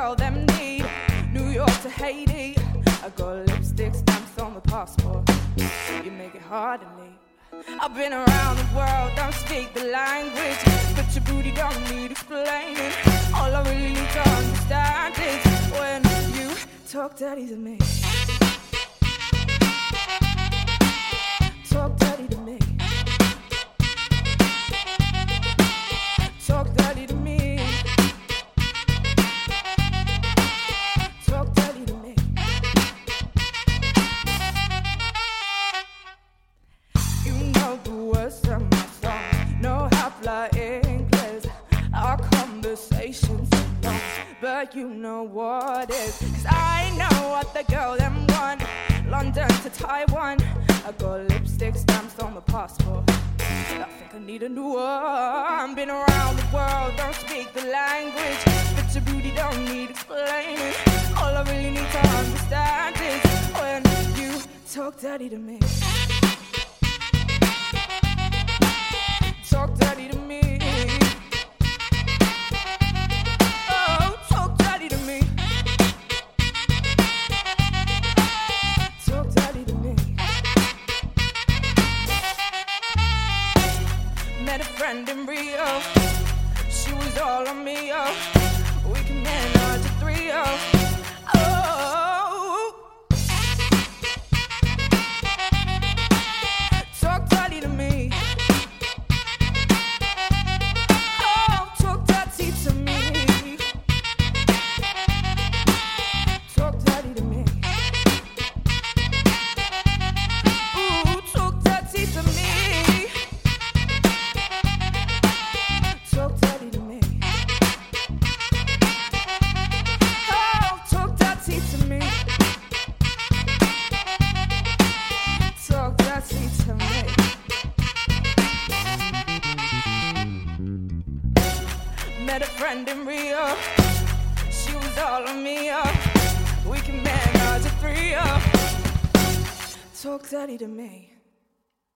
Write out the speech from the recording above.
girl them need. New York to Haiti, I got lipstick stamps on the passport. You make it hard to leave. I've been around the world, don't speak the language, but your booty don't need explaining. All I really need to understand is when you talk dirty to me. Talk dirty to me. Talk dirty to me. Talk dirty to me. You know the words of my song. No habla English. Our conversations are long, but you know what is. 'Cause I know what the girl them want. London to Taiwan, I got lipstick stamps on the passport. I think I need a new one. Been around the world, don't speak the language, but your booty don't need explaining. All I really need to understand is when you talk dirty to me. Talk dirty to me. Oh, talk dirty to me. Talk dirty to me. Met a friend in Rio. She was all on me, oh. We can manage a 3-0. Oh. Talk dirty to me. Oh, talk dirty to me. Talk dirty to me. Ooh, talk dirty to me. Talk dirty to me. Oh, talk dirty to me. Talk dirty to me. Met a friend in Rio. She was all on me, oh. We can manage a 3-0. Talk dirty to me.